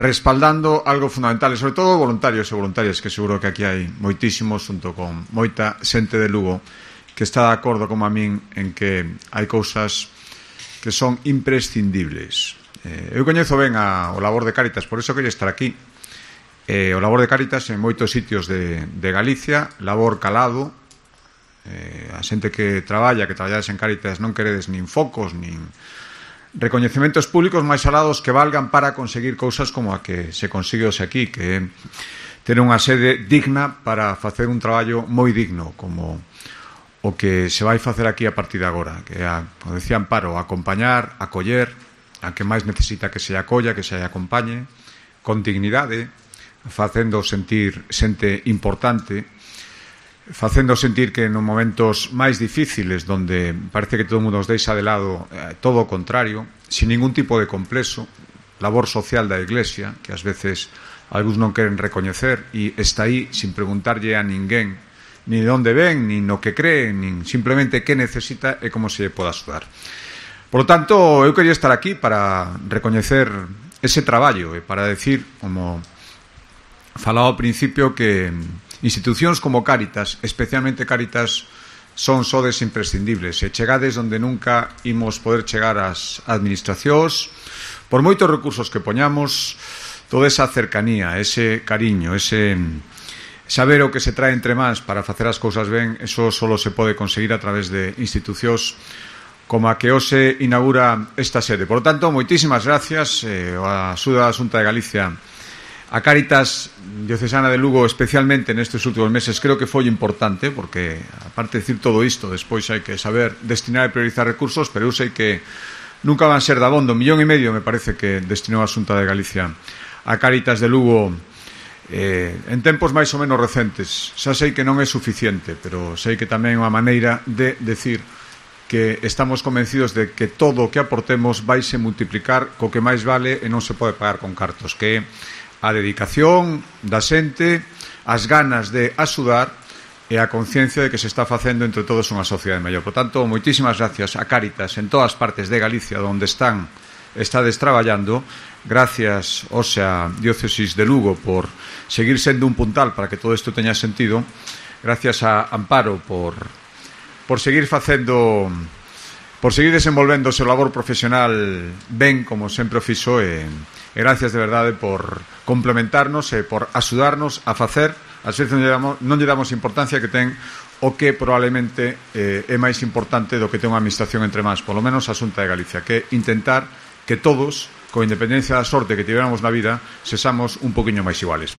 respaldando algo fundamental, e sobre todo voluntarios e voluntarias, que seguro que aquí hai moitísimos, junto con moita xente de Lugo, que está de acordo como a min en que hai cousas que son imprescindibles. Eu coñezo ben o labor de Cáritas, por iso quería estar aquí. O labor de Cáritas en moitos sitios de Galicia, labor calado. A xente que traballades en Cáritas non queredes nin focos, nin recoñecementos públicos máis alados que valgan para conseguir cousas como a que se consigue hoxe aquí, que é ter unha sede digna para facer un traballo moi digno, como o que se vai facer aquí a partir de agora, que é, como decía Amparo, acompañar, acoller a que máis necesita que se acolla, que se acompañe con dignidade, facendo sentir xente importante, facendo sentir que nos momentos máis difíciles, donde parece que todo o mundo nos deixa de lado, todo o contrario, sin ningún tipo de complexo, labor social da Iglesia, que ás veces algúns non queren recoñecer, e está aí sin preguntarlle a ninguén ni de onde ven, ni no que creen, nin simplemente que necesita e como se lle poda axudar. Por lo tanto, eu quería estar aquí para recoñecer ese traballo e para decir, como falaba ao principio, que institucións como Cáritas, especialmente Cáritas, son sodes imprescindibles e chegades onde nunca imos poder chegar ás administracións, por moitos recursos que poñamos, toda esa cercanía, ese cariño, ese saber o que se trae entre mans para facer as cousas ben, eso só se pode conseguir a través de institucións como a que hoxe inaugura esta sede. Por lo tanto, moitísimas gracias a Axuda da Xunta de Galicia, a Cáritas Diocesana de Lugo, especialmente nestes últimos meses. Creo que foi importante, porque aparte de decir todo isto, despois hai que saber destinar e priorizar recursos, pero eu sei que nunca van ser dabondo. 1,5 millón me parece que destinou a Xunta de Galicia a Cáritas de Lugo en tempos máis ou menos recentes. Xa sei que non é suficiente, pero sei que tamén é unha maneira de decir que estamos convencidos de que todo o que aportemos vaise multiplicar co que máis vale e non se pode pagar con cartos, que é a dedicación da xente, as ganas de axudar e a conciencia de que se está facendo entre todos unha sociedade mellor. Por tanto, moitísimas gracias a Cáritas en todas partes de Galicia onde estades traballando. Gracias hoxe a Diócesis de Lugo por seguir sendo un puntal para que todo isto teña sentido. Gracias a Amparo por seguir facendo, por seguir desenvolvendo o seu labor profesional ben, como sempre o fixo, e gracias de verdade por complementarnos e por axudarnos a facer. Ás veces non lle damos importancia que ten o que probablemente é máis importante do que ten unha administración entre mans, polo menos a Xunta de Galicia, que é intentar que todos, con independencia da sorte que tivéramos na vida, sexamos un poquinho máis iguales.